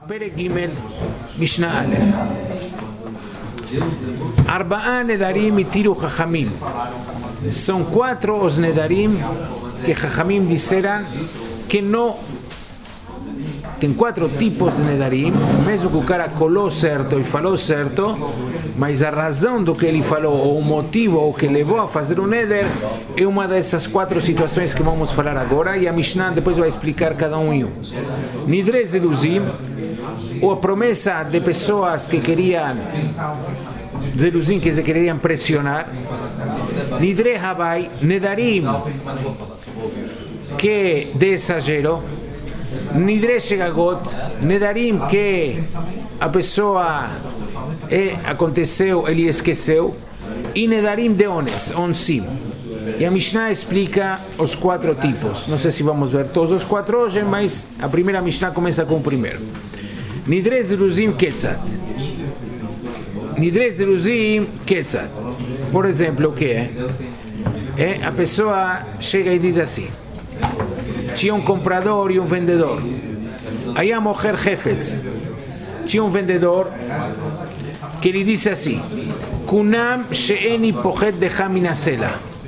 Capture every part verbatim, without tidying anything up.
Perek Gimel, Mishnah Aleph. Arba'a nedarim itiru chachamim. São quatro os nedarim que chachamim disseram que não. Tem quatro tipos de nedarim, mesmo que o cara colou certo e falou certo, mas a razão do que ele falou, ou o motivo ou que levou a fazer o neder, é uma dessas quatro situações que vamos falar agora, e a Mishnah depois vai explicar cada um em um. Nidre zeluzim, ou a promessa de pessoas que queriam, zeluzim, que se queriam pressionar. Nidre habai, nedarim, que de exagero. Nidre Shegagot, nedarim que a pessoa é, aconteceu, ele esqueceu, e nedarim de ones, onsim. E a Mishnah explica os quatro tipos. Não sei se vamos ver todos os quatro hoje, mas a primeira Mishnah começa com o primeiro. Nidre zeluzim ketzat. Nidre zeluzim ketzat. Por exemplo, o que é? É? A pessoa chega e diz assim: tinha um comprador e um vendedor. Aí a mulher Hefetz. Tinha um vendedor que lhe disse assim: Kunam she'eni pochet decha minasela.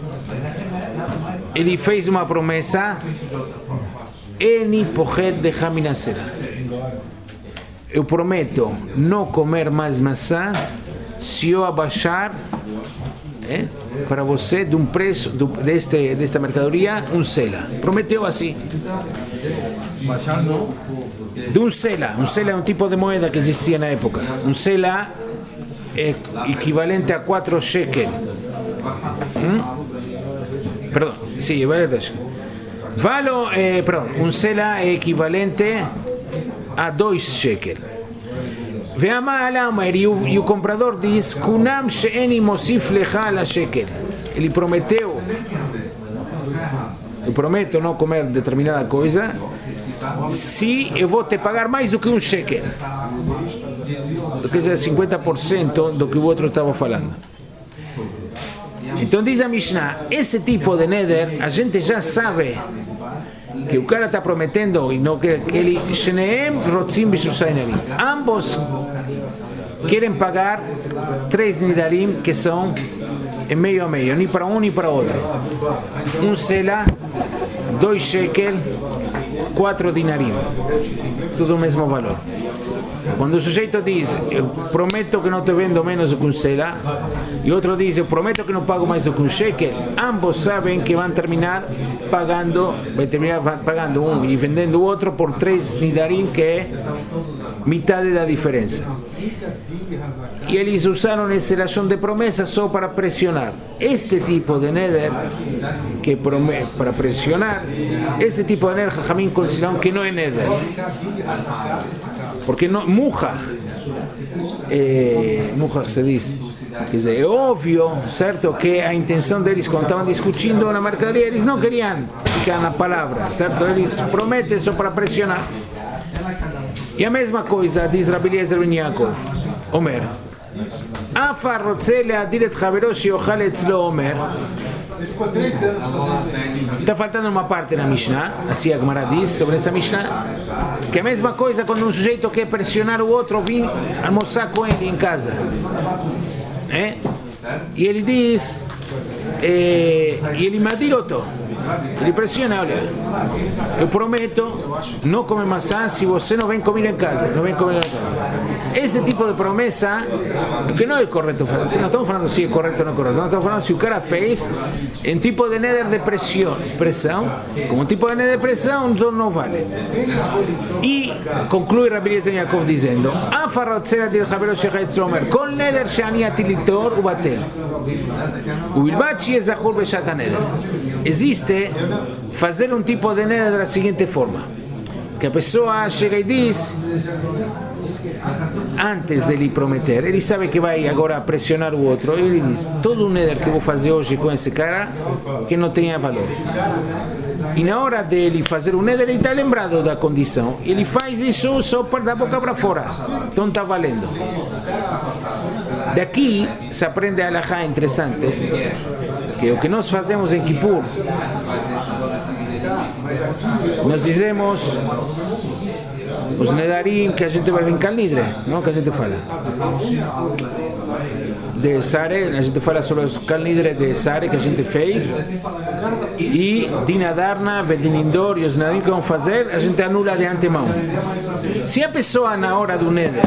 Ele fez uma promessa: Eni pochet decha minasela. Eu prometo não comer mais maçãs se eu abaixar É, para você de um preço do, deste, desta mercadoria um sela. Prometeu assim. De um sela. Um sela é um tipo de moeda que existia na época. Um sela é equivalente a quatro shekel. Hum? Perdão, sim, é verdade. Valo, eh, perdão, um sela é equivalente a dois shekel. E o, e o comprador diz: Kunam she'eni mosif lecha la shekel. Ele prometeu: eu prometo não comer determinada coisa se eu vou te pagar mais do que um shekel, do que é cinquenta por cento do que o outro estava falando. Então diz a Mishnah: esse tipo de neder a gente já sabe que o cara está prometendo e não que, que ele sheneem rotzim b'shushainarim. Ambos querem pagar três nidarim que são em meio a meio, nem para um nem para outro. Um sela, dois shekel, quatro dinarim, tudo o mesmo valor. Quando o sujeito diz: eu prometo que não te vendo menos do que um sela, e outro diz: eu prometo que não pago mais do que um shekel, ambos sabem que vão terminar pagando, vai terminar pagando um e vendendo o outro por três nidarim, que é metade da diferença. E eles usaram essa relação de promessa só para pressionar. Este tipo de neder, que promete para pressionar, esse tipo de neder, Jajamim consideram que não é neder. Porque no, Mujar, eh, Mujar se diz, quer dizer, é óbvio, certo, que a intenção deles, quando estavam discutindo na mercadoria, eles não queriam ficar na palavra, certo? Eles prometem só para pressionar. E a mesma coisa diz Rabi Eliezer ben Yaakov, Omer. Afa rotze leadir et chavero sheochal etzlo Omer. Está faltando uma parte na Mishnah, assim a Gemara diz sobre essa Mishnah, que é a mesma coisa quando um sujeito quer pressionar o outro, vir almoçar com ele em casa, é? E ele diz, é, e ele madiroto, ele pressiona: olha, eu prometo não comer maçã se você não vem comigo em casa, não vem comigo em casa. Esse tipo de promessa, que não é correto, não estamos falando se é correto ou não é correto, não estamos falando se o cara fez em tipo de neder de pressão, pressão, como um tipo de neder de pressão, então não vale. E conclui Rabi Eliezer ben Yaakov dizendo: Afarrotzera dir chavero shechatz lomer, kol neder she'ani atilitor ubatel, ubilbat she'yeh zachur beshat haneder. Existe fazer um tipo de neder da seguinte forma: que a pessoa chega e diz, antes de ele prometer, ele sabe que vai agora pressionar o outro, ele diz: todo o neder que vou fazer hoje com esse cara, que não tenha valor. E na hora dele fazer o neder, ele está lembrado da condição, ele faz isso só para da boca para fora, então está valendo. Daqui se aprende a halachá interessante, que o que nós fazemos em Kippur, nós dizemos os nedarim que a gente vai em Kalnidre, não? Que a gente fala. De Sare, a gente fala sobre os Kalnidre de Sare que a gente fez. E Dinadarna, Vedinindor e os nedarim que vão fazer, a gente anula de antemão. Se a pessoa na hora do neder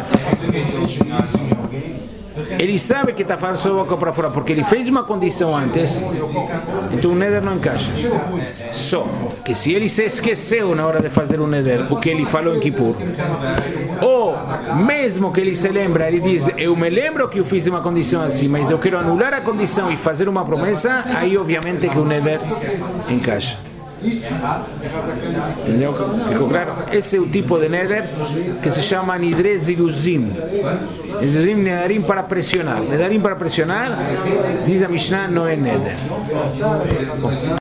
ele sabe que está fazendo sua boca para fora porque ele fez uma condição antes, então o neder não encaixa. Só que se ele se esqueceu na hora de fazer o neder o que ele falou em Kippur, ou mesmo que ele se lembra, ele diz, eu me lembro que eu fiz uma condição assim, mas eu quero anular a condição e fazer uma promessa, aí obviamente que o neder encaixa. Entendeu? Ficou claro? Esse é o tipo de neder que se chama Nidre Ziluzim. Ziluzim, nedarim para pressionar. Nedarim para pressionar, diz a Mishnah, não é neder. Bom.